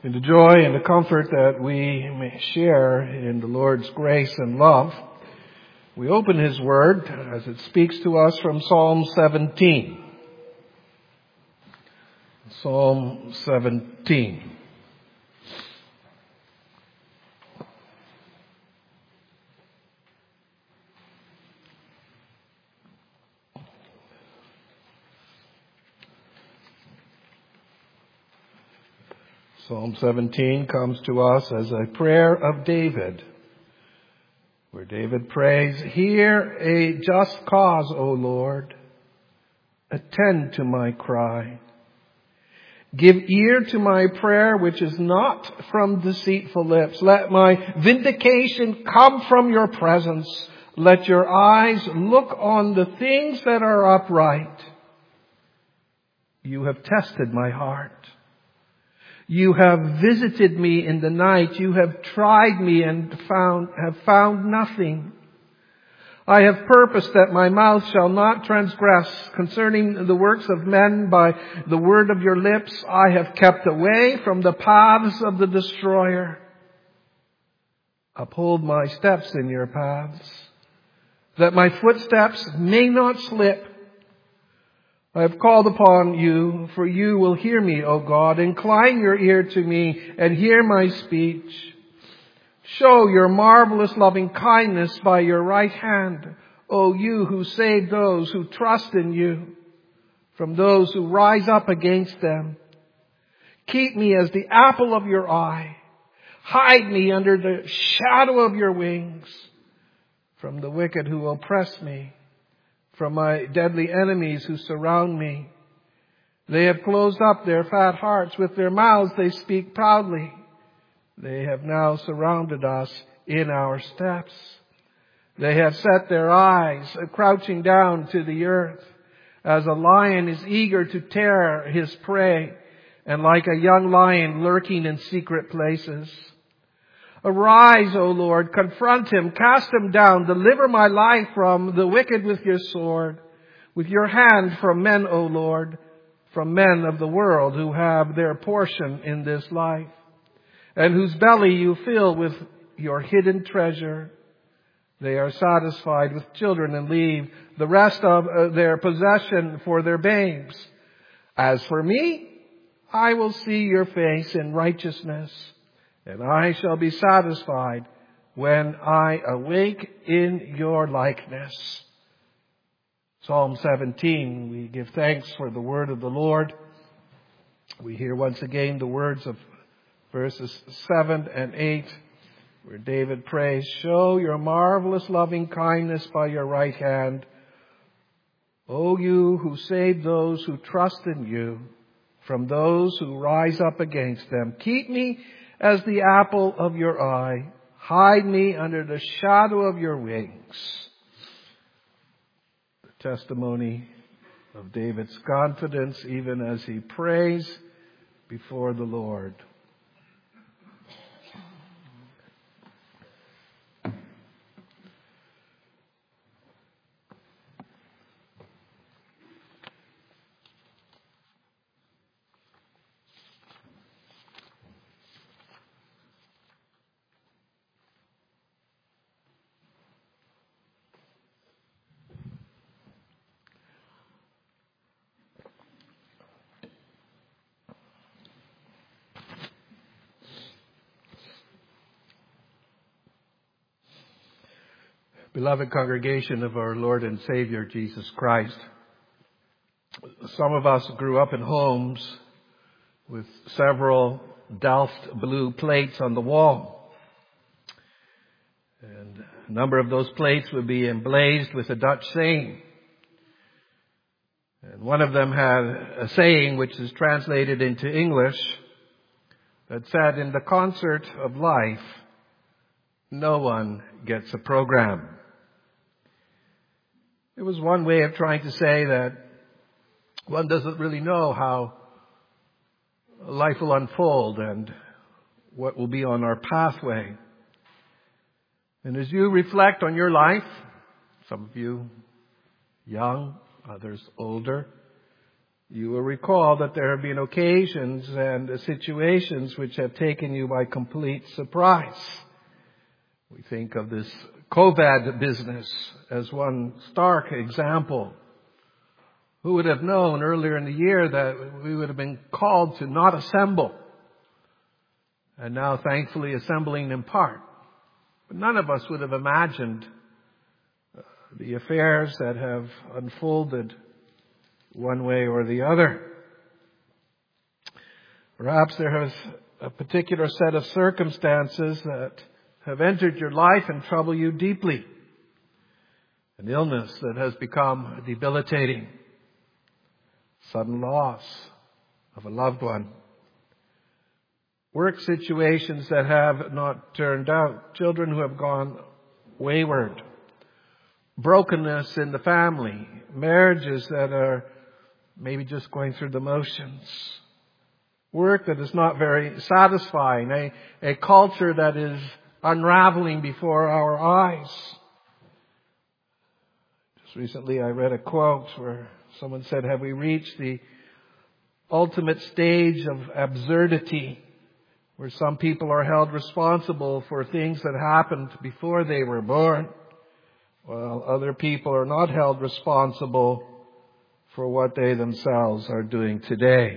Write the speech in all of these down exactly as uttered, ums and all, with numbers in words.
In the joy and the comfort that we may share in the Lord's grace and love, we open His Word as it speaks to us from Psalm seventeen. Psalm seventeen. Psalm seventeen comes to us as a prayer of David, where David prays, "Hear a just cause, O Lord. Attend to my cry. Give ear to my prayer, which is not from deceitful lips. Let my vindication come from your presence. Let your eyes look on the things that are upright. You have tested my heart. You have visited me in the night. You have tried me and found, have found nothing. I have purposed that my mouth shall not transgress concerning the works of men by the word of your lips. I have kept away from the paths of the destroyer. Uphold my steps in your paths, that my footsteps may not slip. I have called upon you, for you will hear me, O God. Incline your ear to me and hear my speech. Show your marvelous loving kindness by your right hand, O you who save those who trust in you from those who rise up against them. Keep me as the apple of your eye. Hide me under the shadow of your wings from the wicked who oppress me, from my deadly enemies who surround me. They have closed up their fat hearts. With their mouths they speak proudly. They have now surrounded us in our steps. They have set their eyes crouching down to the earth, as a lion is eager to tear his prey, and like a young lion lurking in secret places. Arise, O Lord, confront him, cast him down, deliver my life from the wicked with your sword, with your hand from men, O Lord, from men of the world who have their portion in this life, and whose belly you fill with your hidden treasure. They are satisfied with children and leave the rest of uh, their possession for their babes. As for me, I will see your face in righteousness, and I shall be satisfied when I awake in your likeness." Psalm seventeen, we give thanks for the word of the Lord. We hear once again the words of verses seven and eight, where David prays, "Show your marvelous loving kindness by your right hand, O you who save those who trust in you from those who rise up against them. Keep me as the apple of your eye. Hide me under the shadow of your wings." The testimony of David's confidence even as he prays before the Lord. Beloved congregation of our Lord and Savior Jesus Christ, some of us grew up in homes with several Delft blue plates on the wall. And a number of those plates would be emblazoned with a Dutch saying. And one of them had a saying which is translated into English that said, "In the concert of life, no one gets a program." It was one way of trying to say that one doesn't really know how life will unfold and what will be on our pathway. And as you reflect on your life, some of you young, others older, You will recall that there have been occasions and situations which have taken you by complete surprise. We think of this COVID business as one stark example. Who would have known earlier in the year that we would have been called to not assemble? And now thankfully assembling in part. But none of us would have imagined the affairs that have unfolded one way or the other. Perhaps there has a particular set of circumstances that have entered your life and trouble you deeply. An illness that has become debilitating. Sudden loss of a loved one. Work situations that have not turned out. Children who have gone wayward. Brokenness in the family. Marriages that are maybe just going through the motions. Work that is not very satisfying. A, a culture that is unraveling before our eyes. Just recently I read a quote where someone said, have we reached the ultimate stage of absurdity where some people are held responsible for things that happened before they were born, while other people are not held responsible for what they themselves are doing today?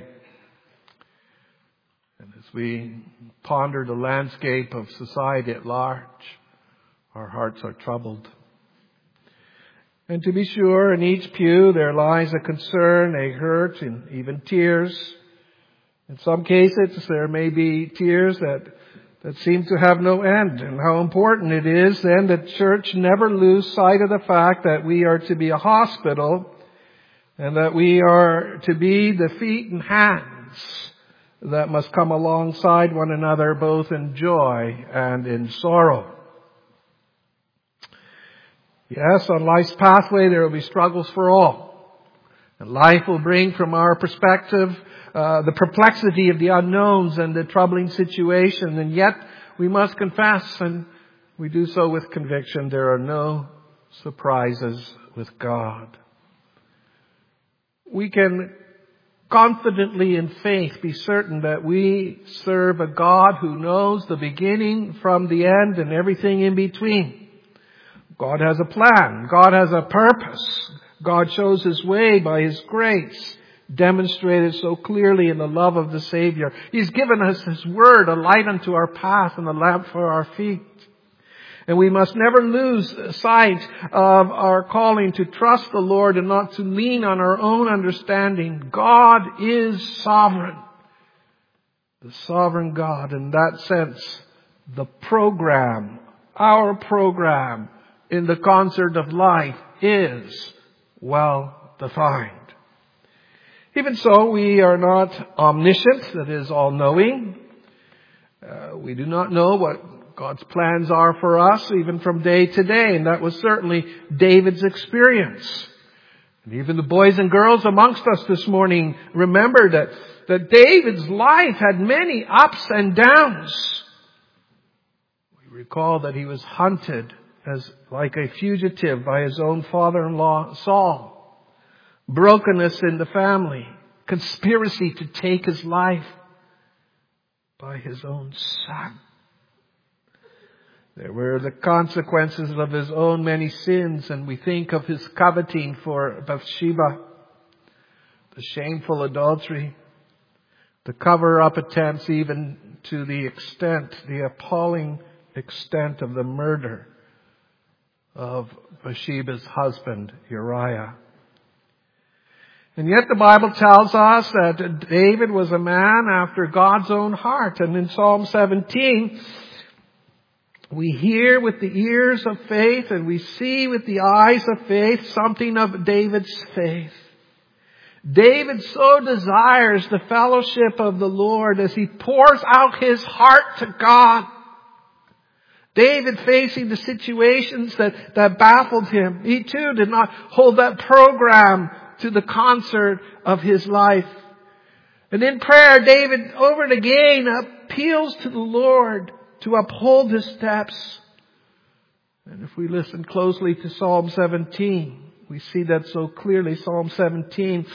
And as we ponder the landscape of society at large, our hearts are troubled. And to be sure, in each pew there lies a concern, a hurt, and even tears. In some cases there may be tears that, that seem to have no end. And how important it is then that church never lose sight of the fact that we are to be a hospital and that we are to be the feet and hands that must come alongside one another both in joy and in sorrow. Yes, on life's pathway there will be struggles for all. And life will bring from our perspective uh, the perplexity of the unknowns and the troubling situation. And yet we must confess, and we do so with conviction, there are no surprises with God. We can confidently in faith be certain that we serve a God who knows the beginning from the end and everything in between. God has a plan. God has a purpose. God shows His way by His grace, demonstrated so clearly in the love of the Savior. He's given us His Word, a light unto our path and a lamp for our feet. And we must never lose sight of our calling to trust the Lord and not to lean on our own understanding. God is sovereign. The sovereign God. In that sense, the program, our program in the concert of life is well defined. Even so, we are not omniscient, that is, all-knowing. Uh, we do not know what God's plans are for us, even from day to day, and that was certainly David's experience. And even the boys and girls amongst us this morning remember that, that David's life had many ups and downs. We recall that he was hunted as like a fugitive by his own father-in-law, Saul. Brokenness in the family. Conspiracy to take his life by his own son. There were the consequences of his own many sins, and we think of his coveting for Bathsheba, the shameful adultery, the cover-up attempts even to the extent, the appalling extent of the murder of Bathsheba's husband, Uriah. And yet the Bible tells us that David was a man after God's own heart. And in Psalm seventeen, we hear with the ears of faith and we see with the eyes of faith something of David's faith. David so desires the fellowship of the Lord as he pours out his heart to God. David facing the situations that, that baffled him. He too did not hold that program to the concert of his life. And in prayer, David over and again appeals to the Lord to uphold his steps. And if we listen closely to Psalm seventeen, we see that so clearly. Psalm seventeen,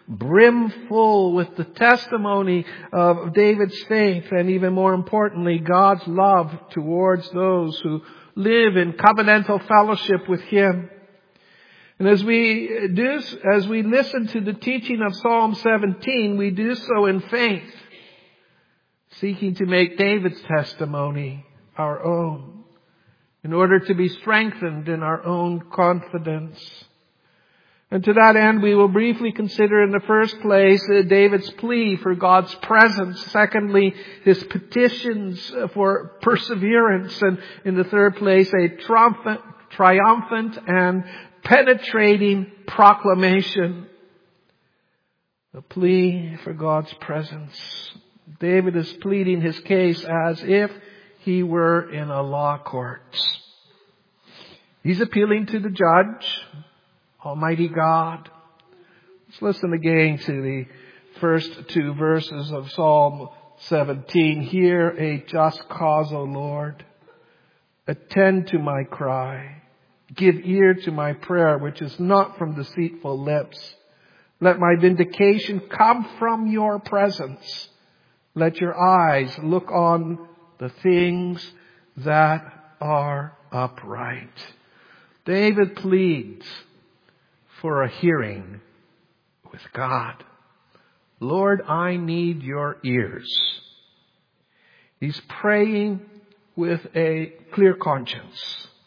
brimful with the testimony of David's faith, and even more importantly, God's love towards those who live in covenantal fellowship with Him. And as we do, as we listen to the teaching of Psalm seventeen, we do so in faith, seeking to make David's testimony our own, in order to be strengthened in our own confidence. And to that end, we will briefly consider in the first place David's plea for God's presence. Secondly, his petitions for perseverance. And in the third place, a triumphant, triumphant and penetrating proclamation. The plea for God's presence. David is pleading his case as if he were in a law court. He's appealing to the judge, Almighty God. Let's listen again to the first two verses of Psalm seventeen. Hear a just cause, O Lord. Attend to my cry. Give ear to my prayer, which is not from deceitful lips. Let my vindication come from your presence. Let your eyes look on the things that are upright. David pleads for a hearing with God. Lord, I need your ears. He's praying with a clear conscience.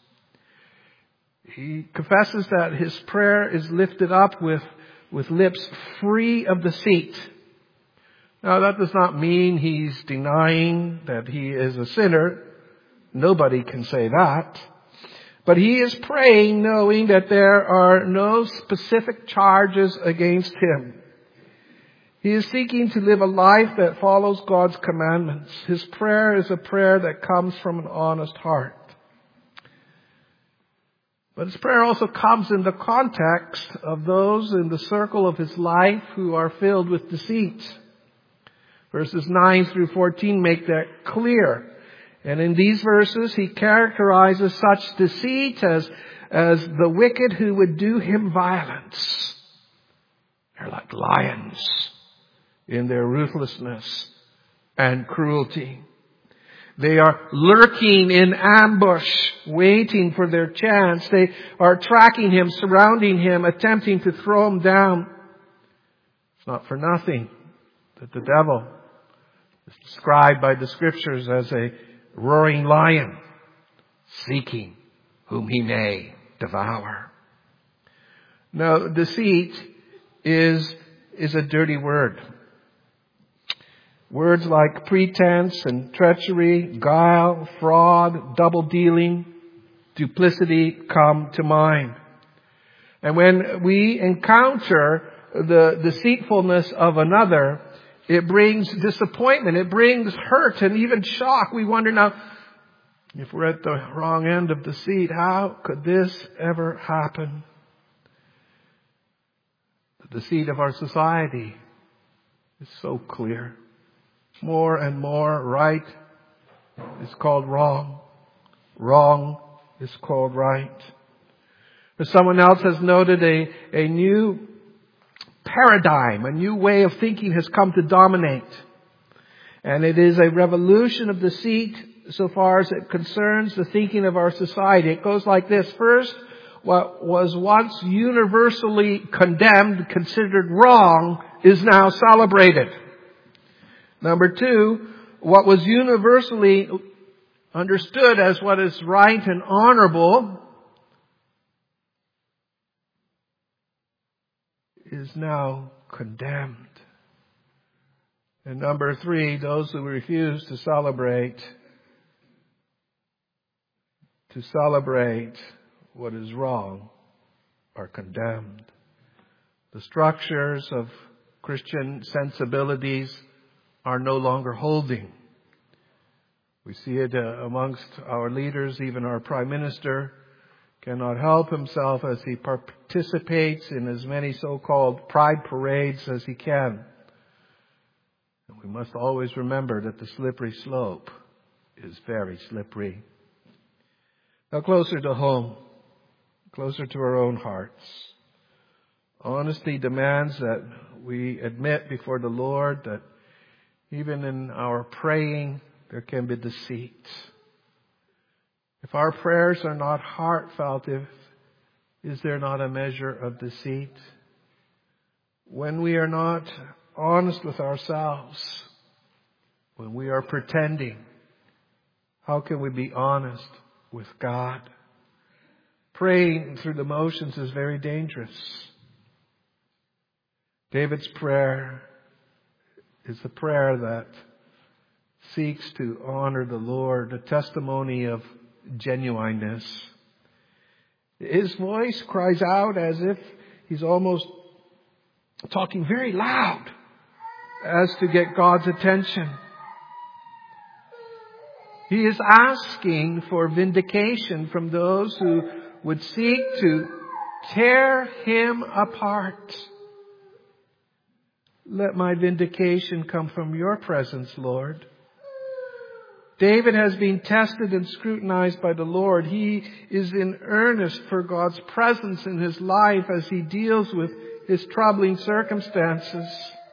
He confesses that his prayer is lifted up with, with lips free of deceit. Now, that does not mean he's denying that he is a sinner. Nobody can say that. But he is praying knowing that there are no specific charges against him. He is seeking to live a life that follows God's commandments. His prayer is a prayer that comes from an honest heart. But his prayer also comes in the context of those in the circle of his life who are filled with deceit. Verses nine through fourteen make that clear. And in these verses, he characterizes such deceit as, as the wicked who would do him violence. They're like lions in their ruthlessness and cruelty. They are lurking in ambush, waiting for their chance. They are tracking him, surrounding him, attempting to throw him down. It's not for nothing that the devil is described by the Scriptures as a roaring lion, seeking whom he may devour. Now, deceit is, is a dirty word. Words like pretense and treachery, guile, fraud, double dealing, duplicity come to mind. And when we encounter the deceitfulness of another, it brings disappointment, it brings hurt and even shock. We wonder now, if we're at the wrong end of the seat, how could this ever happen? The deceit of our society is so clear. More and more right is called wrong. Wrong is called right. As someone else has noted, a, a new paradigm, a new way of thinking has come to dominate. And it is a revolution of deceit so far as it concerns the thinking of our society. It goes like this. First, what was once universally condemned, considered wrong, is now celebrated. Number two, what was universally understood as what is right and honorable is now condemned. And number three, those who refuse to celebrate, to celebrate what is wrong are condemned. The structures of Christian sensibilities are no longer holding. We see it uh, amongst our leaders. Even our Prime Minister cannot help himself as he participates in as many so-called pride parades as he can. And we must always remember that the slippery slope is very slippery. Now closer to home, closer to our own hearts. Honesty demands that we admit before the Lord that even in our praying, there can be deceit. If our prayers are not heartfelt, if, is there not a measure of deceit? When we are not honest with ourselves, when we are pretending, how can we be honest with God? Praying through the motions is very dangerous. David's prayer is a prayer that seeks to honor the Lord, a testimony of genuineness. His voice cries out as if he's almost talking very loud as to get God's attention. He is asking for vindication from those who would seek to tear him apart. Let my vindication come from your presence, Lord. David has been tested and scrutinized by the Lord. He is in earnest for God's presence in his life as he deals with his troubling circumstances.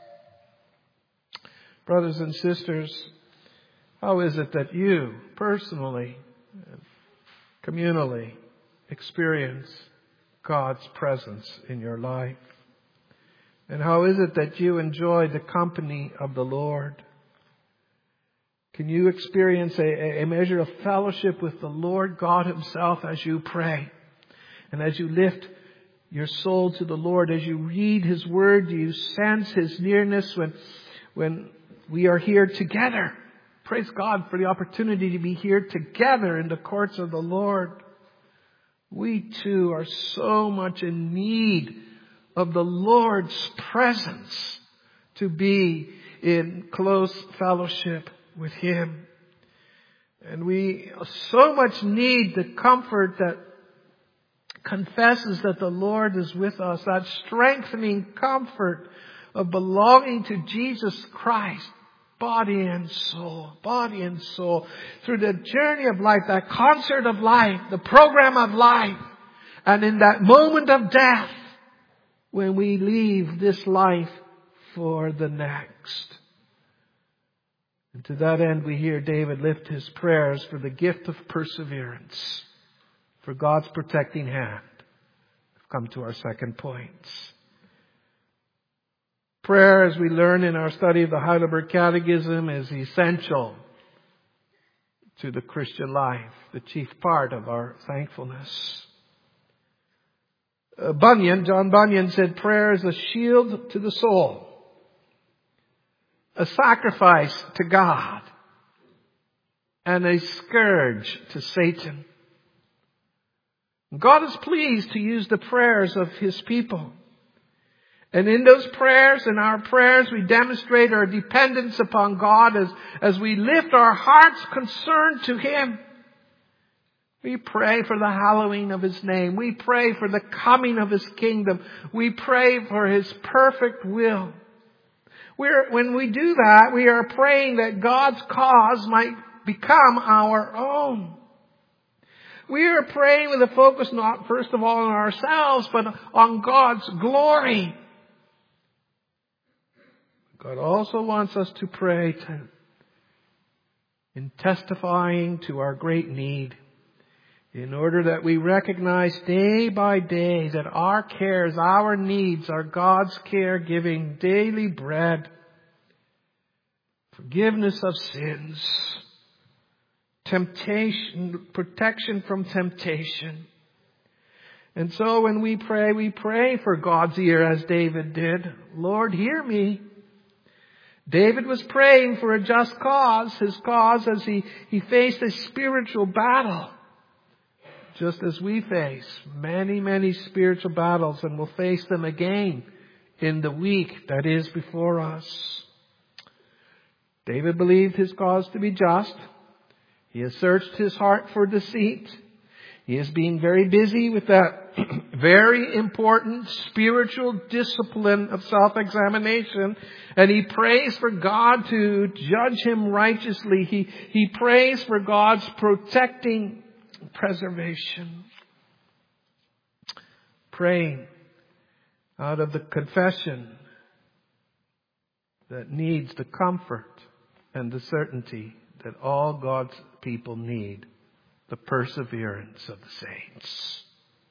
Brothers and sisters, how is it that you personally, communally, experience God's presence in your life? And how is it that you enjoy the company of the Lord? Can you experience a, a measure of fellowship with the Lord God himself as you pray? And as you lift your soul to the Lord, as you read his word, do you sense his nearness when, when we are here together? Praise God for the opportunity to be here together in the courts of the Lord. We too are so much in need of the Lord's presence to be in close fellowship with him. And we so much need the comfort that confesses that the Lord is with us, that strengthening comfort of belonging to Jesus Christ, body and soul, body and soul, through the journey of life, that concert of life, the program of life, and in that moment of death, when we leave this life for the next. And to that end, we hear David lift his prayers for the gift of perseverance, for God's protecting hand. We've come to our second point. Prayer, as we learn in our study of the Heidelberg Catechism, is essential to the Christian life, the chief part of our thankfulness. Uh, Bunyan, John Bunyan said, prayer is a shield to the soul, a sacrifice to God, and a scourge to Satan. God is pleased to use the prayers of his people. And in those prayers, in our prayers, we demonstrate our dependence upon God as, as we lift our hearts concerned to him. We pray for the hallowing of his name. We pray for the coming of his kingdom. We pray for his perfect will. We're, when we do that, we are praying that God's cause might become our own. We are praying with a focus not first of all on ourselves, but on God's glory. God also wants us to pray to, in testifying to our great need, in order that we recognize day by day that our cares, our needs are God's care, giving daily bread, forgiveness of sins, temptation, protection from temptation. And so when we pray, we pray for God's ear as David did. Lord, hear me. David was praying for a just cause, his cause as he, he faced a spiritual battle. Just as we face many, many spiritual battles, and will face them again in the week that is before us. David believed his cause to be just. He has searched his heart for deceit. He is being very busy with that very important spiritual discipline of self-examination. And he prays for God to judge him righteously. He, he prays for God's protecting preservation. Praying out of the confession that needs the comfort and the certainty that all God's people need, the perseverance of the saints.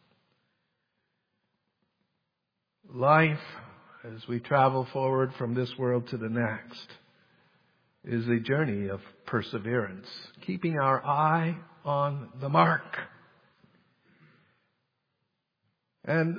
Life, as we travel forward from this world to the next, is a journey of perseverance, keeping our eye on the mark. And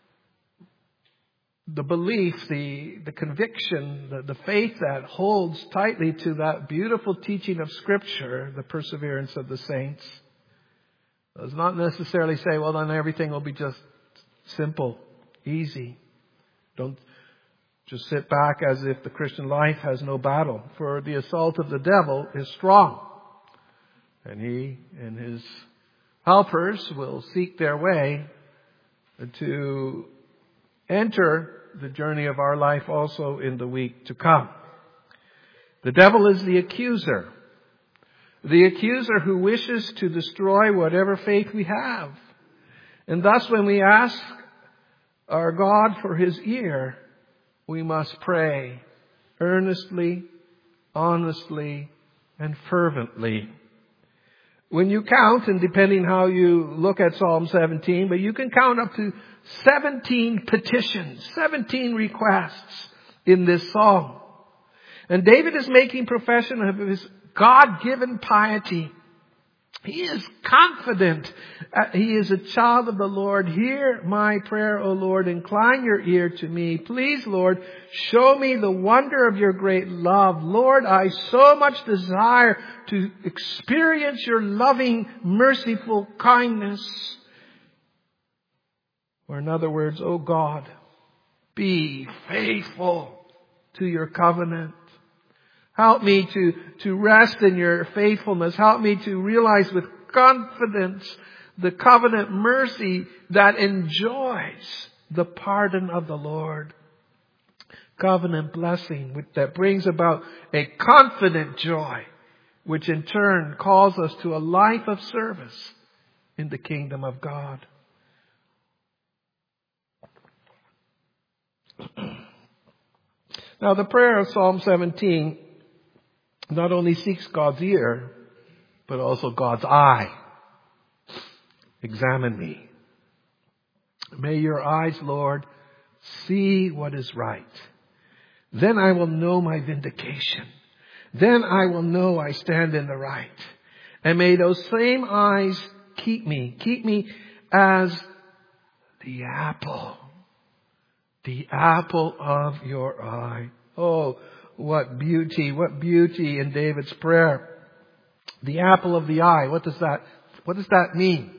the belief, the, the conviction, the, the faith that holds tightly to that beautiful teaching of Scripture, the perseverance of the saints, does not necessarily say, well, then everything will be just simple, easy. Don't just sit back as if the Christian life has no battle. For the assault of the devil is strong. And he and his helpers will seek their way to enter the journey of our life also in the week to come. The devil is the accuser. The accuser who wishes to destroy whatever faith we have. And thus when we ask our God for His ear, we must pray earnestly, honestly, and fervently. When you count, and depending how you look at Psalm seventeen, but you can count up to seventeen petitions, seventeen requests in this psalm. And David is making profession of his God-given piety. He is confident. Uh, he is a child of the Lord. Hear my prayer, O Lord. Incline your ear to me. Please, Lord, show me the wonder of your great love. Lord, I so much desire to experience your loving, merciful kindness. Or in other words, O God, be faithful to your covenant. Help me to, to rest in your faithfulness. Help me to realize with confidence the covenant mercy that enjoys the pardon of the Lord. Covenant blessing that brings about a confident joy, which in turn calls us to a life of service in the kingdom of God. Now the prayer of Psalm seventeen not only seeks God's ear, but also God's eye. Examine me. May your eyes, Lord, see what is right. Then I will know my vindication. Then I will know I stand in the right. And may those same eyes keep me, keep me as the apple, the apple of your eye. Oh, what beauty, what beauty in David's prayer. The apple of the eye. What does that, what does that mean?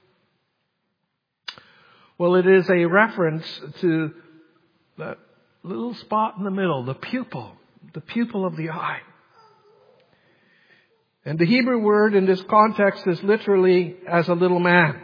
Well, it is a reference to that little spot in the middle, the pupil, the pupil of the eye. And the Hebrew word in this context is literally as a little man.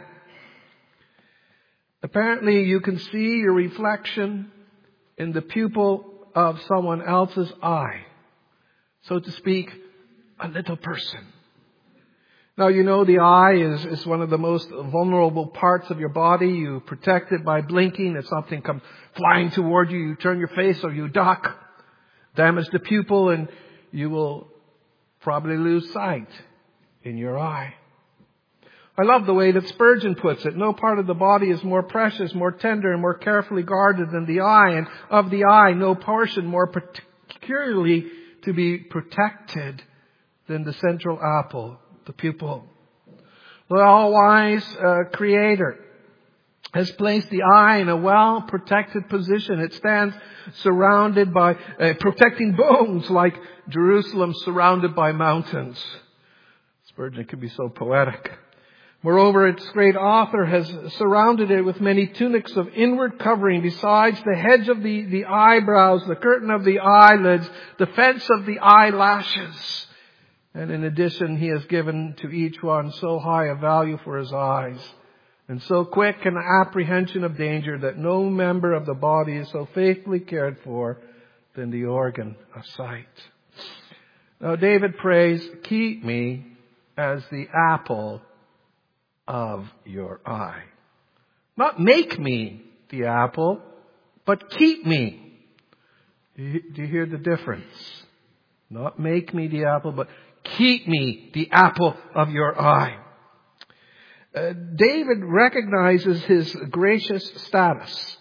Apparently you can see your reflection in the pupil of someone else's eye. So to speak, a little person. Now, you know the eye is, is one of the most vulnerable parts of your body. You protect it by blinking. If something comes flying toward you, you turn your face or you duck. Damage the pupil and you will probably lose sight in your eye. I love the way that Spurgeon puts it. No part of the body is more precious, more tender, and more carefully guarded than the eye. And of the eye, no portion more particularly to be protected than the central apple, the pupil. The all-wise uh, Creator has placed the eye in a well-protected position. It stands surrounded by uh, protecting bones like Jerusalem surrounded by mountains. Spurgeon could be so poetic. Moreover, its great author has surrounded it with many tunics of inward covering, besides the hedge of the, the eyebrows, the curtain of the eyelids, the fence of the eyelashes. And in addition, he has given to each one so high a value for his eyes, and so quick an apprehension of danger, that no member of the body is so faithfully cared for than the organ of sight. Now David prays, keep me as the apple of your eye. Not make me the apple, but keep me. Do you, do you hear the difference? Not make me the apple, but keep me the apple of your eye. Uh, David recognizes his gracious status.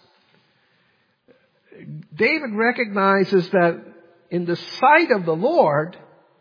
David recognizes that in the sight of the Lord,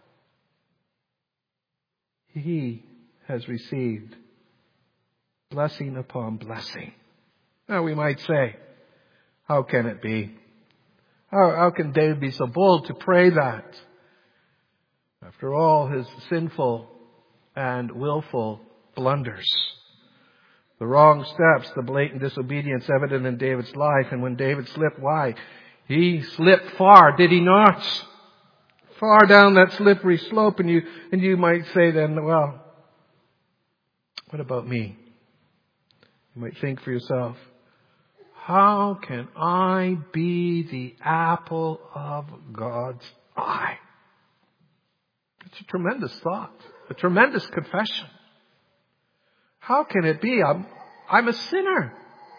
he has received blessing upon blessing. Now we might say, how can it be? How, how can David be so bold to pray that? After all his sinful and willful blunders, the wrong steps, the blatant disobedience evident in David's life. And when David slipped, why? He slipped far, did he not? Far down that slippery slope. And you, and you might say then, well, what about me? You might think for yourself, how can I be the apple of God's eye? It's a tremendous thought, a tremendous confession. How can it be? I'm, I'm a sinner.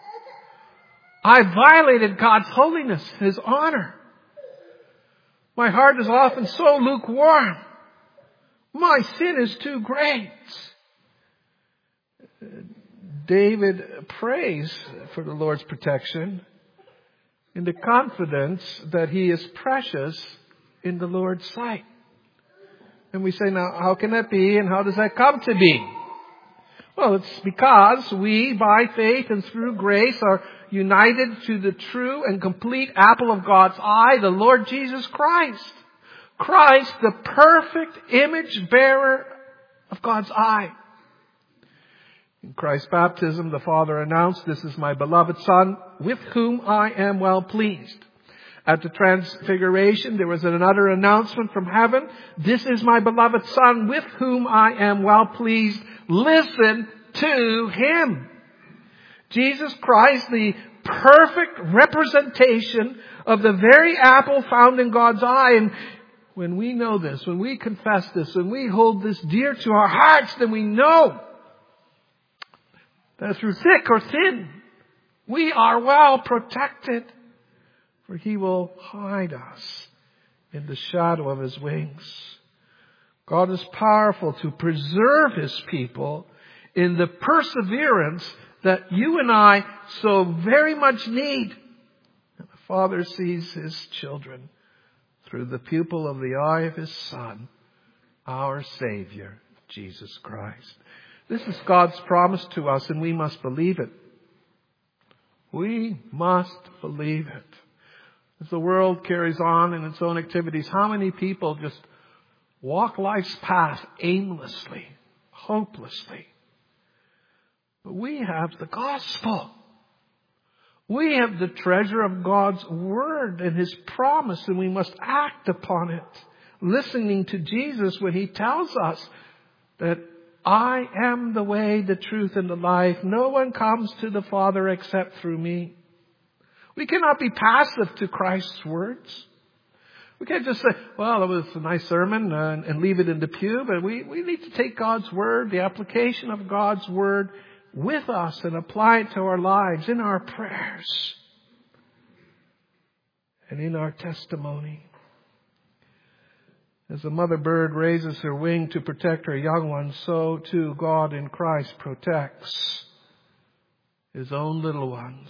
I violated God's holiness, His honor. My heart is often so lukewarm. My sin is too great. David prays for the Lord's protection in the confidence that he is precious in the Lord's sight. And we say, now, how can that be, and how does that come to be? Well, it's because we, by faith and through grace, are united to the true and complete apple of God's eye, the Lord Jesus Christ. Christ, the perfect image bearer of God's eye. In Christ's baptism, the Father announced, "This is my beloved Son, with whom I am well pleased." At the Transfiguration, there was another announcement from heaven. "This is my beloved Son, with whom I am well pleased. Listen to Him." Jesus Christ, the perfect representation of the very apple found in God's eye. And when we know this, when we confess this, when we hold this dear to our hearts, then we know that through thick or thin, we are well protected. For He will hide us in the shadow of His wings. God is powerful to preserve His people in the perseverance that you and I so very much need. And the Father sees His children through the pupil of the eye of His Son, our Savior, Jesus Christ. This is God's promise to us, and we must believe it. We must believe it. As the world carries on in its own activities, how many people just walk life's path aimlessly, hopelessly? But we have the gospel. We have the treasure of God's word and His promise, and we must act upon it, listening to Jesus when He tells us that I am the way, the truth, and the life. No one comes to the Father except through me. We cannot be passive to Christ's words. We can't just say, well, that was a nice sermon, uh, and, and leave it in the pew. But we, we need to take God's word, the application of God's word, with us and apply it to our lives, in our prayers, and in our testimony. As a mother bird raises her wing to protect her young ones, so too God in Christ protects His own little ones.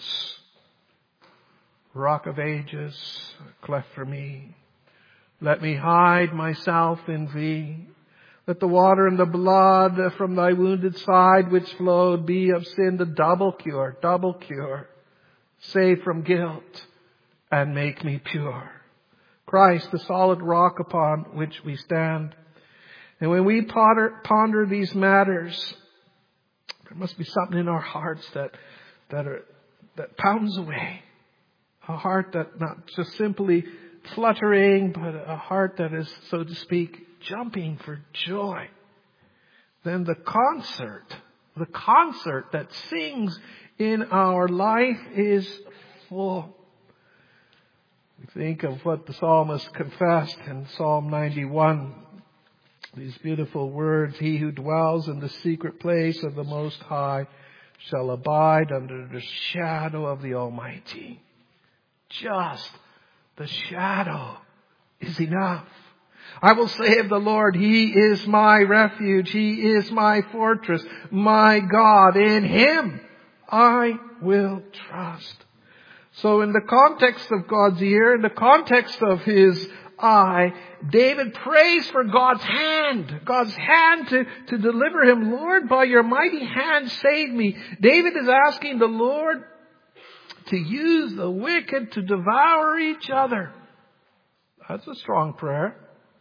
Rock of ages, cleft for me. Let me hide myself in Thee. Let the water and the blood from Thy wounded side which flowed be of sin the double cure, double cure. Save from guilt and make me pure. Christ, the solid rock upon which we stand. And when we ponder, ponder these matters, there must be something in our hearts that, that, are, that pounds away. A heart that not just simply fluttering, but a heart that is, so to speak, jumping for joy. Then the concert, the concert that sings in our life is full. We think of what the psalmist confessed in Psalm ninety-one. These beautiful words, "He who dwells in the secret place of the Most High shall abide under the shadow of the Almighty." Just the shadow is enough. I will say of the Lord, He is my refuge. He is my fortress, my God. In Him I will trust. So in the context of God's ear, in the context of His eye, David prays for God's hand. God's hand to, to deliver him. Lord, by your mighty hand save me. David is asking the Lord to use the wicked to devour each other. That's a strong prayer.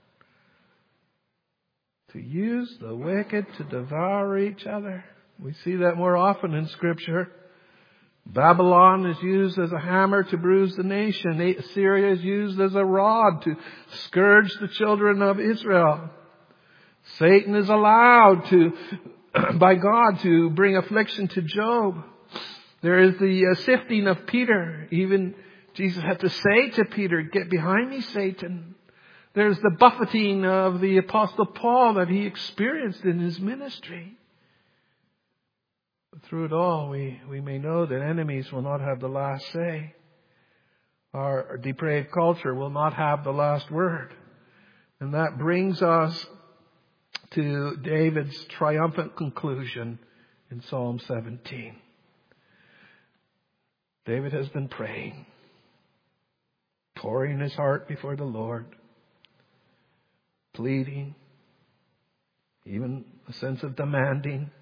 To use the wicked to devour each other. We see that more often in Scripture. Babylon is used as a hammer to bruise the nation. Assyria is used as a rod to scourge the children of Israel. Satan is allowed to, by God, to bring affliction to Job. There is the uh, sifting of Peter. Even Jesus had to say to Peter, "Get behind me, Satan." There's the buffeting of the Apostle Paul that he experienced in his ministry. But through it all, we, we may know that enemies will not have the last say. Our depraved culture will not have the last word. And that brings us to David's triumphant conclusion in Psalm seventeen. David has been praying, pouring his heart before the Lord, pleading, even a sense of demanding.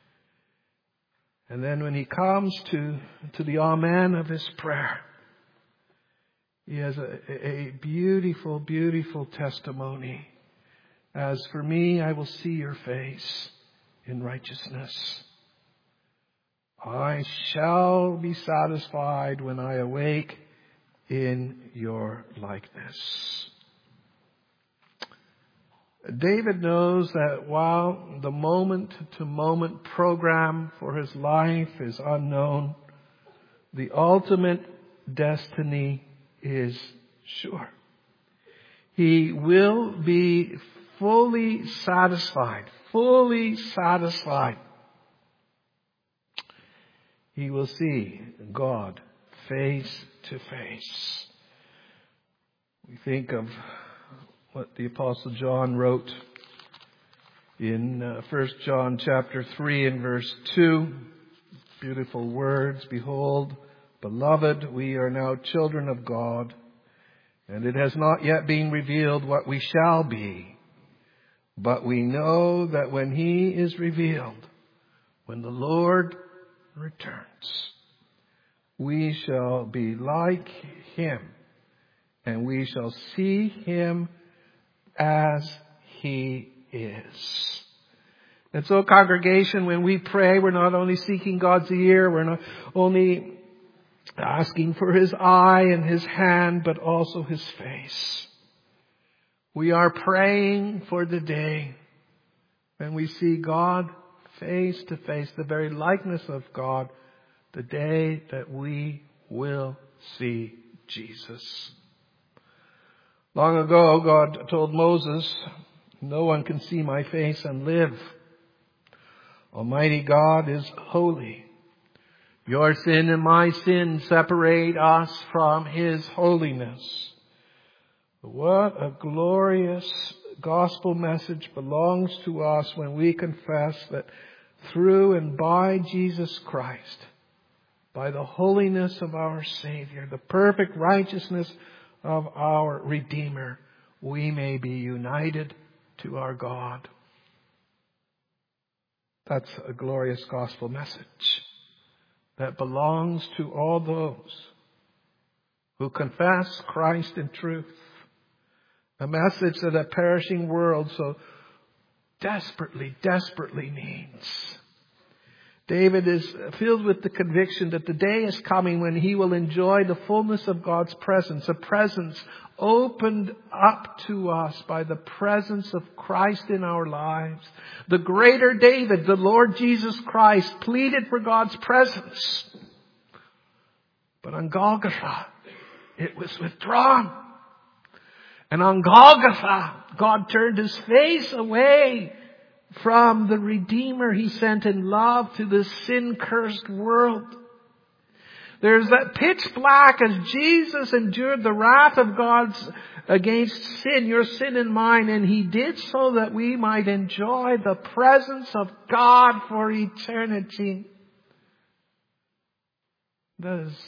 And then when he comes to, to the amen of his prayer, he has a, a beautiful, beautiful testimony. As for me, I will see your face in righteousness. I shall be satisfied when I awake in your likeness. David knows that while the moment-to-moment program for his life is unknown, the ultimate destiny is sure. He will be fully satisfied, fully satisfied. He will see God face to face. We think of what the Apostle John wrote in uh, First John chapter three and verse two. Beautiful words. Behold, beloved, we are now children of God, and it has not yet been revealed what we shall be. But we know that when He is revealed, when the Lord returns, we shall be like Him, and we shall see Him as He is. And so, congregation, when we pray, we're not only seeking God's ear, we're not only asking for His eye and His hand, but also His face. We are praying for the day when we see God face to face, the very likeness of God, the day that we will see Jesus. Long ago, God told Moses, "No one can see my face and live. Almighty God is holy. Your sin and my sin separate us from His holiness." What a glorious gospel message belongs to us when we confess that through and by Jesus Christ, by the holiness of our Savior, the perfect righteousness of our Redeemer, we may be united to our God. That's a glorious gospel message that belongs to all those who confess Christ in truth. A message that a perishing world so desperately, desperately needs. David is filled with the conviction that the day is coming when he will enjoy the fullness of God's presence, a presence opened up to us by the presence of Christ in our lives. The greater David, the Lord Jesus Christ, pleaded for God's presence. But on Golgotha, it was withdrawn. And on Golgotha, God turned His face away from the Redeemer He sent in love to this sin-cursed world. There's that pitch black as Jesus endured the wrath of God's against sin, your sin and mine, and He did so that we might enjoy the presence of God for eternity. That is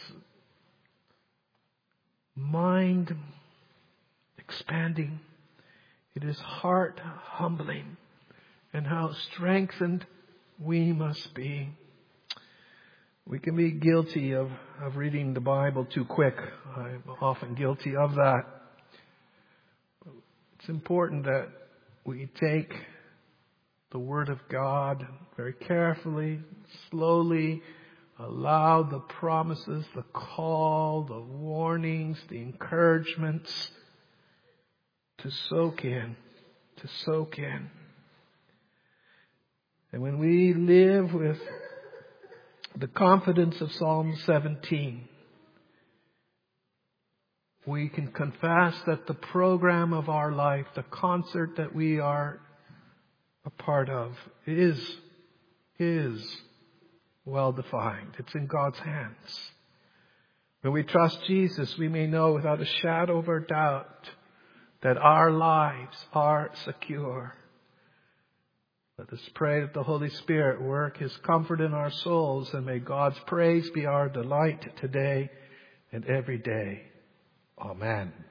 mind expanding. It is heart humbling. And how strengthened we must be. We can be guilty of, of reading the Bible too quick. I'm often guilty of that. It's important that we take the Word of God very carefully, slowly, allow the promises, the call, the warnings, the encouragements to soak in, to soak in. And when we live with the confidence of Psalm seventeen, we can confess that the program of our life, the concert that we are a part of, is, is well defined. It's in God's hands. When we trust Jesus, we may know without a shadow of a doubt that our lives are secure. Let us pray that the Holy Spirit work His comfort in our souls, and may God's praise be our delight today and every day. Amen.